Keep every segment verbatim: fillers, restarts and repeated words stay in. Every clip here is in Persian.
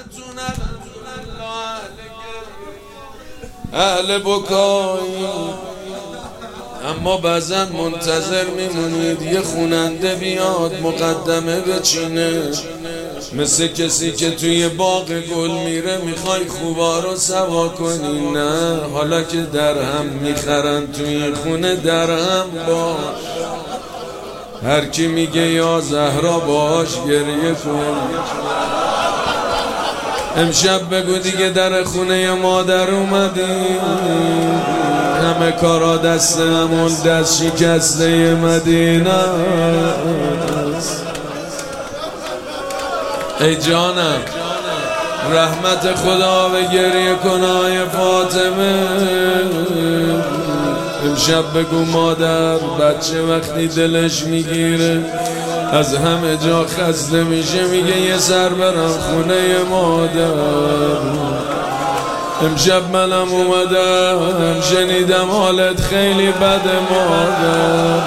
اهل بکایی، اما بعضا منتظر میمونید یه خوننده بیاد مقدمه بچینه، مثل کسی که توی باغ گل میره میخوای خوبا رو سوا کنی. نه، حالا که درهم میخرن توی خونه درهم باش. هر کی میگه یا زهرا باش گریه کن. امشب بگو دیگه در خونه مادر اومدیم، همه کارا دست همون دست شکسته مدینه است. ای جانم رحمت خدا به گریه کنای فاطمه. امشب بگو مادر بچه وقتی دلش میگیره از همه جا خسته میشه میگه یه سر برم خونه مادر. امشب منم اومدم شنیدم حالت خیلی بده مادر،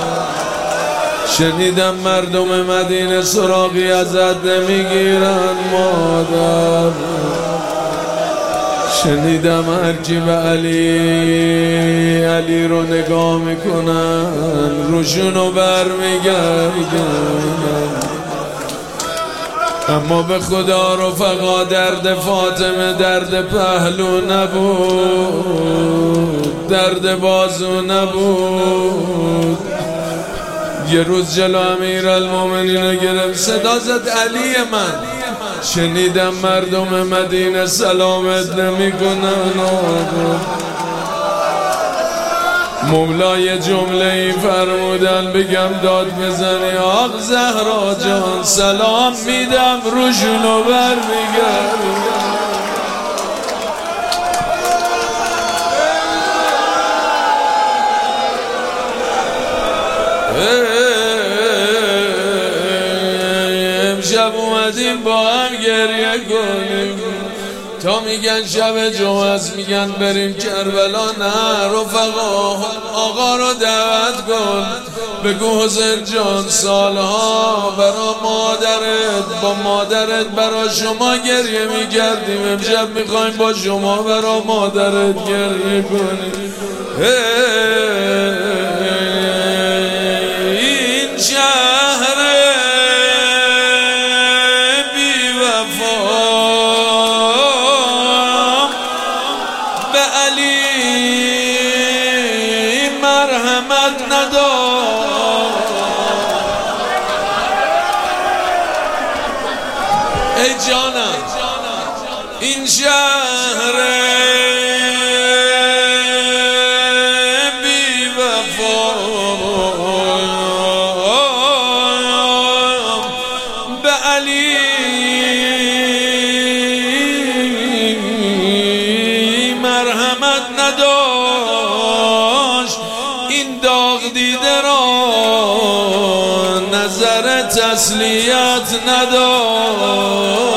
شنیدم مردم مدینه سراغی ازت نمیگیرن مادر، شنیدم هرکی به علی علی رو نگاه میکنن روشونو بر میگردن. اما به خدا رفقا درد فاطمه درد پهلو نبود، درد بازو نبود. یه روز جلو امیرالمومنین گرفت صدا زد علی من، شنیدم مردم مدینه سلامت نمی کنن. مولای جمله ای فرمودن بگم داد بزنی آق زهرا جان سلام میدم روشونو بر میگردم. امشب اومدیم با هم گریه کنیم، تا میگن شب جمعه است میگن بریم کربلا. نه رفقا آقا رو دعوت کن، بگو حسین جان سالها برا مادرت با مادرت برا شما گریه میکردیم، امشب میخوایم با شما برا مادرت گریه کنیم. این شهر بی وفا به علی مرحمت ندار. ای جانم این شهر بی وفا به علی مرحمت نداشت. این داغ دیده را نظر تسلیت نداشت.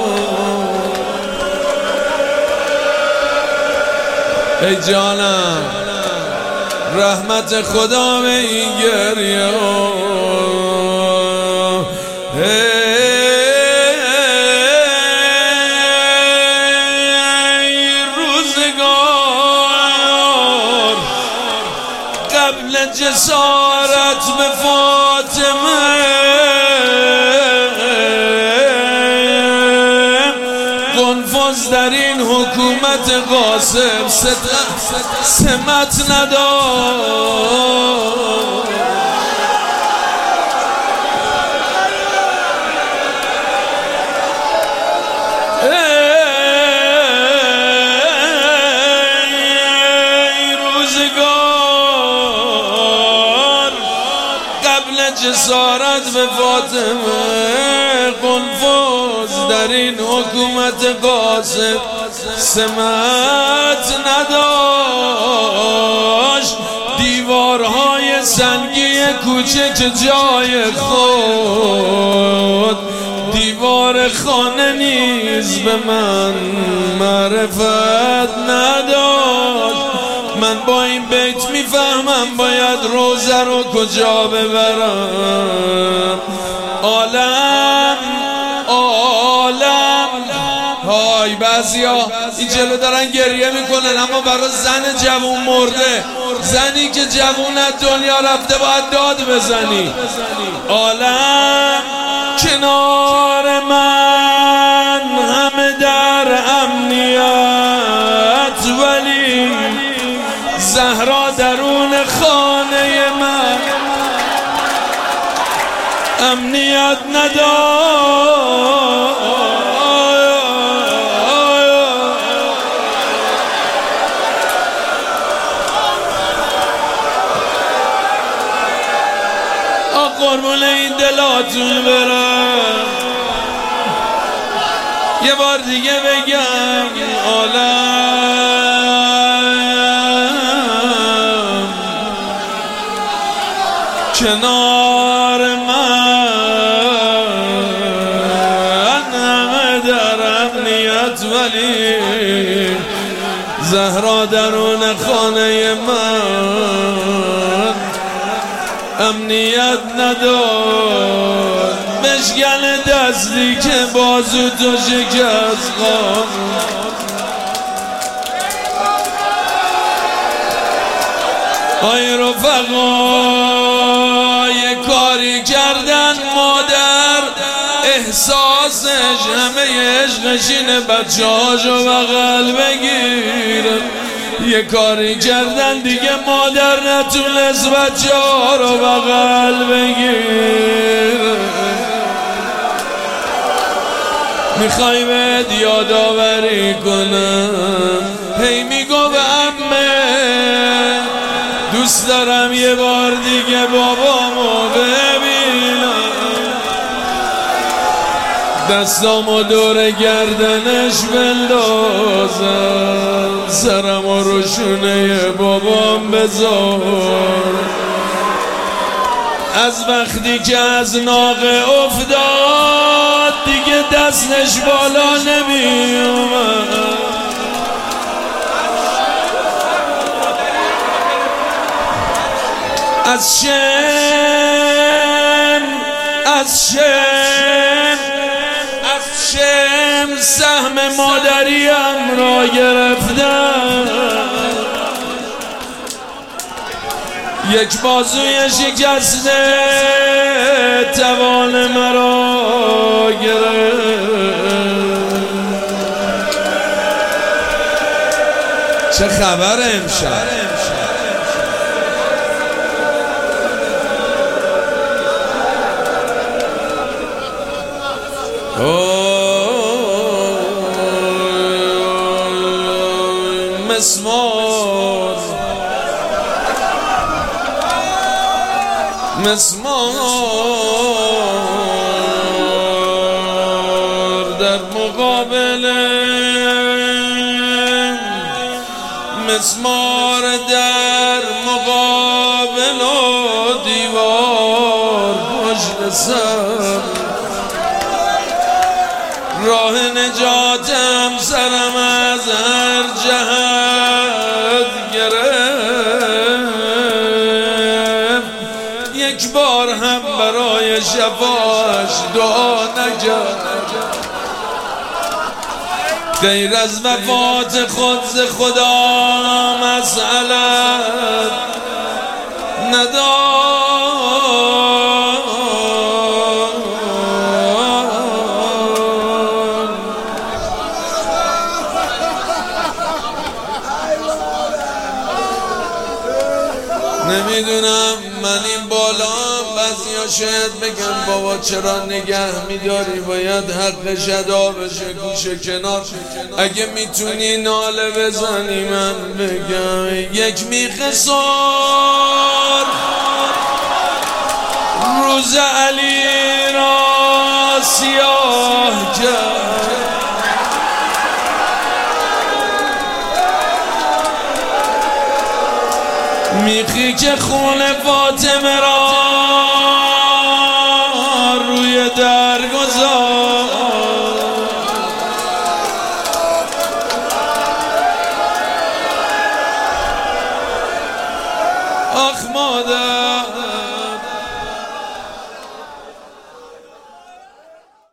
ای جانم رحمت خدا به این گریه. روزگار قبل جسارت به فاطمه قنفذ در این حکومت غاصب سمت نداشت. جسارت به فاطمه قنفذ در این حکومت غاصب سمت نداشت. دیوارهای سنگی کوچک جای خود دیوار خانه نیز به من معرفت نداشت. من با این بیت میفهمم باید روزه رو کجا ببرم. عالم عالم های بعضیا این جلو دارن گریه میکنن اما برای زن جوون مرده، زنی که جوون از دنیا رفته باید داد بزنی. عالم کنار من همه در امنیت، ولی زهرا درون خانه من امنیت ندار. قربون این دلاتون برم یه بار دیگه بگم عالم کنار من همه در امنیت، ولی زهرا درون خانه من امنیت ندار. مشگل دستی که بازو تو شکست خواهد، آی رفقا یه کاری کردن مادر احساسش همه عشقش اینه بچه هاشو بغل بگیره. یه کاری کردن دیگه مادر نتونست بچه ها رو بغل بگیره. میخوای بهت یادآوری کنم هی میگو به عمه دوست دارم یه بار دیگه بابامو ببینم، دستامو دور گردنش بندازم، سرمو رو شونه بابام بذار. از وقتی که از ناقه افتاد دیگه دستش بالا نمیومد. از شم از شم از شم سهم مادریم را گرفتم، یک بازوی شکسته توان مرا گرفت. چه خبر امشب؟ مسمار مسمار در مقابل مسمار در مقابل و دیوار پشت سر، راه نجاتم سرم از هر جهت گرفت. یک بار هم برای شفاش دعا نکرد، غیر از وفات خود ز خدا مسئلت ندار. نمیدونم من این بالا بعضیا شاید بگم بابا چرا نگه میداری، باید حقش ادا بشه، گوشه کنار. اگه میتونی ناله بزنی من بگم یک میخ سار روز علی را سیاه کرد، میخی که خون فاطمه را